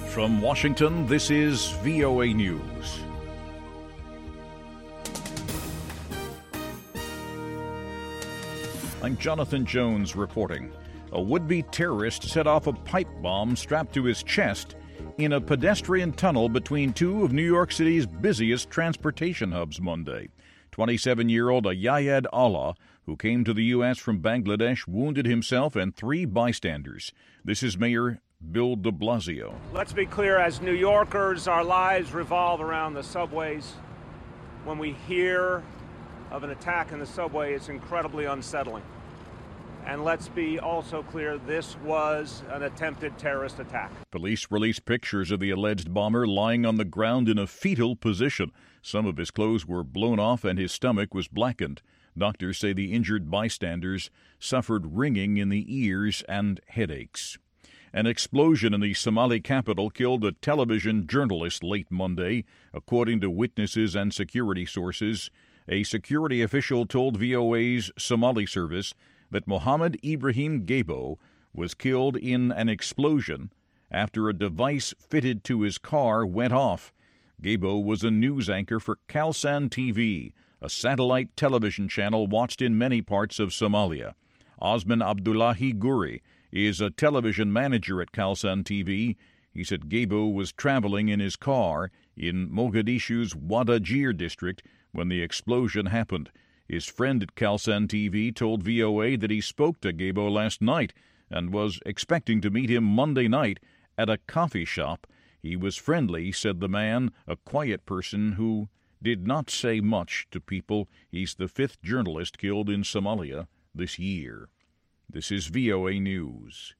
From Washington, this is VOA News. I'm Jonathan Jones reporting. A would-be terrorist set off a pipe bomb strapped to his chest in a pedestrian tunnel between two of New York City's busiest transportation hubs Monday. 27-year-old Ayad Allah, who came to the U.S. from Bangladesh, wounded himself and three bystanders. This is Mayor Bill de Blasio. Let's be clear, as New Yorkers, our lives revolve around the subways. When we hear of an attack in the subway, it's incredibly unsettling. And let's be also clear, this was an attempted terrorist attack. Police released pictures of the alleged bomber lying on the ground in a fetal position. Some of his clothes were blown off and his stomach was blackened. Doctors say the injured bystanders suffered ringing in the ears and headaches. An explosion in the Somali capital killed a television journalist late Monday, according to witnesses and security sources. A security official told VOA's Somali service that Mohammed Ibrahim Gebo was killed in an explosion after a device fitted to his car went off. Gebo was a news anchor for Kalsan TV, a satellite television channel watched in many parts of Somalia. Osman Abdullahi Guri is a television manager at Kalsan TV. He said Gebo was traveling in his car in Mogadishu's Wadajir district when the explosion happened. His friend at Kalsan TV told VOA that he spoke to Gebo last night and was expecting to meet him Monday night at a coffee shop. He was friendly, said the man, a quiet person who did not say much to people. He's the fifth journalist killed in Somalia this year. This is VOA News.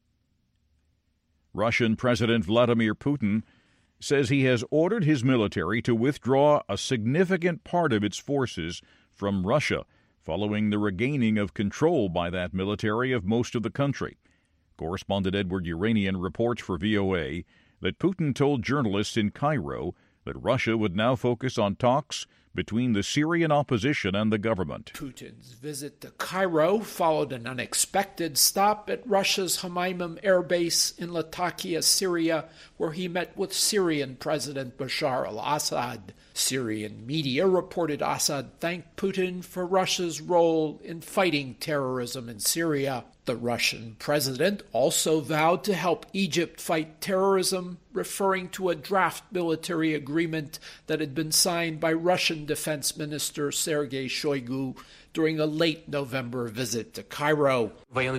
Russian President Vladimir Putin says he has ordered his military to withdraw a significant part of its forces from Russia, following the regaining of control by that military of most of the country. Correspondent Edward Uranian reports for VOA that Putin told journalists in Cairo that Russia would now focus on talks between the Syrian opposition and the government. Putin's visit to Cairo followed an unexpected stop at Russia's Hmeimim air base in Latakia, Syria, where he met with Syrian President Bashar al-Assad. Syrian media reported Assad thanked Putin for Russia's role in fighting terrorism in Syria. The Russian president also vowed to help Egypt fight terrorism, referring to a draft military agreement that had been signed by Russian Defense Minister Sergei Shoigu during a late November visit to Cairo.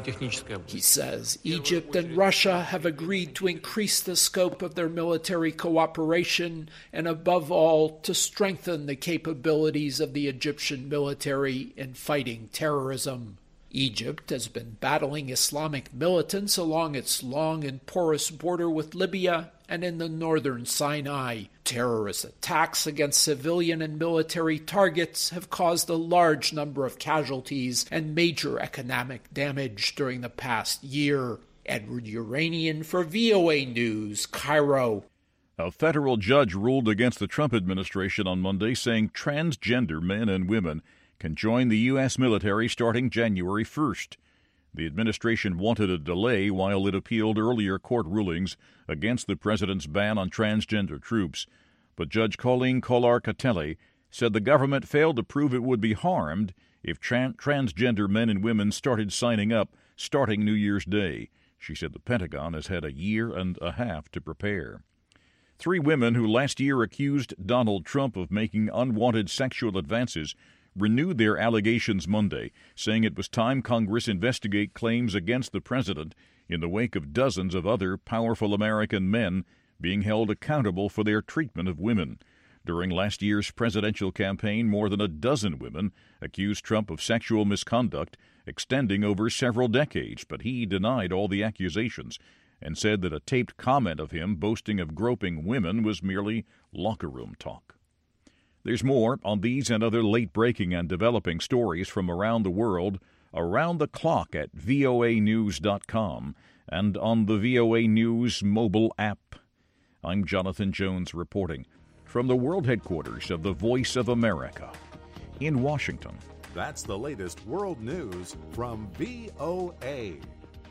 He says Egypt and Russia have agreed to increase the scope of their military cooperation and, above all, to strengthen the capabilities of the Egyptian military in fighting terrorism. Egypt has been battling Islamic militants along its long and porous border with Libya and in the northern Sinai. Terrorist attacks against civilian and military targets have caused a large number of casualties and major economic damage during the past year. Edward Uranian for VOA News, Cairo. A federal judge ruled against the Trump administration on Monday, saying transgender men and women can join the U.S. military starting January 1st. The administration wanted a delay while it appealed earlier court rulings against the president's ban on transgender troops. But Judge Colleen Kollar-Kotelly said the government failed to prove it would be harmed if transgender men and women started signing up starting New Year's Day. She said the Pentagon has had a year and a half to prepare. Three women who last year accused Donald Trump of making unwanted sexual advances renewed their allegations Monday, saying it was time Congress investigate claims against the president in the wake of dozens of other powerful American men being held accountable for their treatment of women. During last year's presidential campaign, more than a dozen women accused Trump of sexual misconduct extending over several decades, but he denied all the accusations and said that a taped comment of him boasting of groping women was merely locker room talk. There's more on these and other late-breaking and developing stories from around the world, around the clock at voanews.com and on the VOA News mobile app. I'm Jonathan Jones reporting from the world headquarters of the Voice of America in Washington. That's the latest world news from VOA.